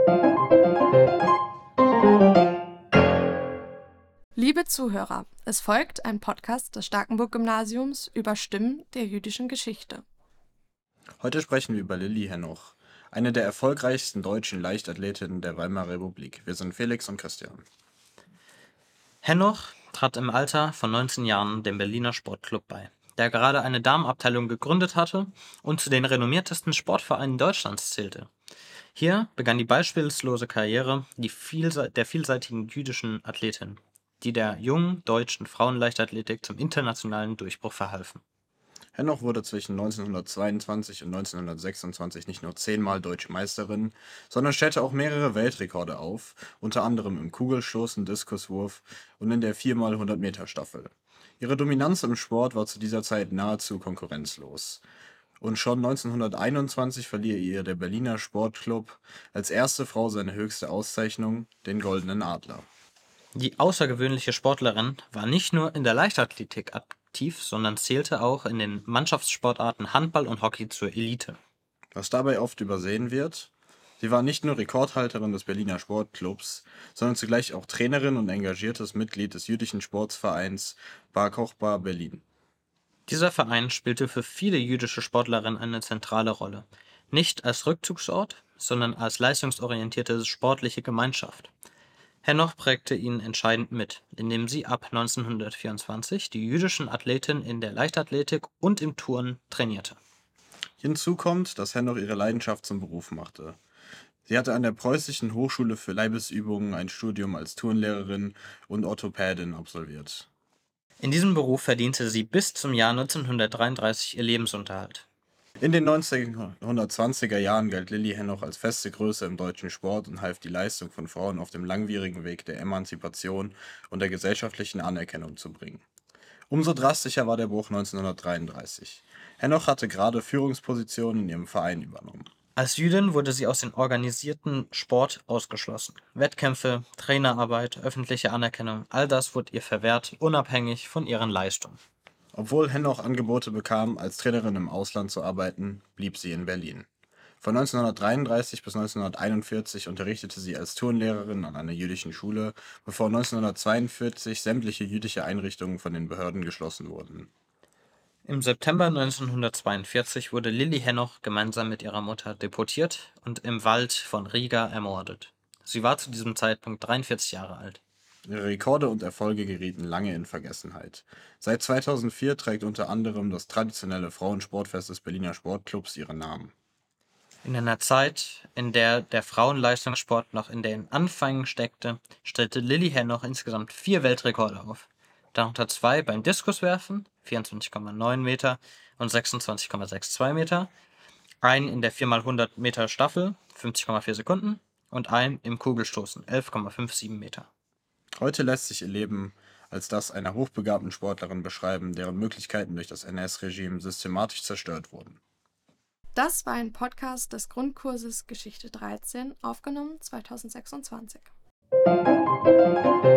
Liebe Zuhörer, es folgt ein Podcast des Starkenburg-Gymnasiums über Stimmen der jüdischen Geschichte. Heute sprechen wir über Lilli Henoch, eine der erfolgreichsten deutschen Leichtathletinnen der Weimarer Republik. Wir sind Felix und Christian. Henoch trat im Alter von 19 Jahren dem Berliner Sportclub bei, der gerade eine Damenabteilung gegründet hatte und zu den renommiertesten Sportvereinen Deutschlands zählte. Hier begann die beispiellose Karriere der vielseitigen jüdischen Athletin, die der jungen deutschen Frauenleichtathletik zum internationalen Durchbruch verhalfen. Henoch wurde zwischen 1922 und 1926 nicht nur 10-mal Deutsche Meisterin, sondern stellte auch mehrere Weltrekorde auf, unter anderem im Kugelstoßen, Diskuswurf und in der 4x100-Meter-Staffel. Ihre Dominanz im Sport war zu dieser Zeit nahezu konkurrenzlos. Und schon 1921 verlieh ihr der Berliner Sportclub als erste Frau seine höchste Auszeichnung, den Goldenen Adler. Die außergewöhnliche Sportlerin war nicht nur in der Leichtathletik aktiv, sondern zählte auch in den Mannschaftssportarten Handball und Hockey zur Elite. Was dabei oft übersehen wird: Sie war nicht nur Rekordhalterin des Berliner Sportclubs, sondern zugleich auch Trainerin und engagiertes Mitglied des jüdischen Sportvereins Bar Kochba Berlin. Dieser Verein spielte für viele jüdische Sportlerinnen eine zentrale Rolle, nicht als Rückzugsort, sondern als leistungsorientierte sportliche Gemeinschaft. Henoch prägte ihn entscheidend mit, indem sie ab 1924 die jüdischen Athletinnen in der Leichtathletik und im Turnen trainierte. Hinzu kommt, dass Henoch ihre Leidenschaft zum Beruf machte. Sie hatte an der Preußischen Hochschule für Leibesübungen ein Studium als Turnlehrerin und Orthopädin absolviert. In diesem Beruf verdiente sie bis zum Jahr 1933 ihr Lebensunterhalt. In den 1920er Jahren galt Lilli Henoch als feste Größe im deutschen Sport und half die Leistung von Frauen auf dem langwierigen Weg der Emanzipation und der gesellschaftlichen Anerkennung zu bringen. Umso drastischer war der Bruch 1933. Henoch hatte gerade Führungspositionen in ihrem Verein übernommen. Als Jüdin wurde sie aus dem organisierten Sport ausgeschlossen. Wettkämpfe, Trainerarbeit, öffentliche Anerkennung, all das wurde ihr verwehrt, unabhängig von ihren Leistungen. Obwohl Henoch Angebote bekam, als Trainerin im Ausland zu arbeiten, blieb sie in Berlin. Von 1933 bis 1941 unterrichtete sie als Turnlehrerin an einer jüdischen Schule, bevor 1942 sämtliche jüdische Einrichtungen von den Behörden geschlossen wurden. Im September 1942 wurde Lilli Henoch gemeinsam mit ihrer Mutter deportiert und im Wald von Riga ermordet. Sie war zu diesem Zeitpunkt 43 Jahre alt. Ihre Rekorde und Erfolge gerieten lange in Vergessenheit. Seit 2004 trägt unter anderem das traditionelle Frauensportfest des Berliner Sportclubs ihren Namen. In einer Zeit, in der der Frauenleistungssport noch in den Anfängen steckte, stellte Lilli Henoch insgesamt 4 Weltrekorde auf. Darunter 2 beim Diskuswerfen, 24,9 Meter und 26,62 Meter, einen in der 4x100 Meter Staffel, 50,4 Sekunden und einen im Kugelstoßen, 11,57 Meter. Heute lässt sich ihr Leben als das einer hochbegabten Sportlerin beschreiben, deren Möglichkeiten durch das NS-Regime systematisch zerstört wurden. Das war ein Podcast des Grundkurses Geschichte 13, aufgenommen 2026.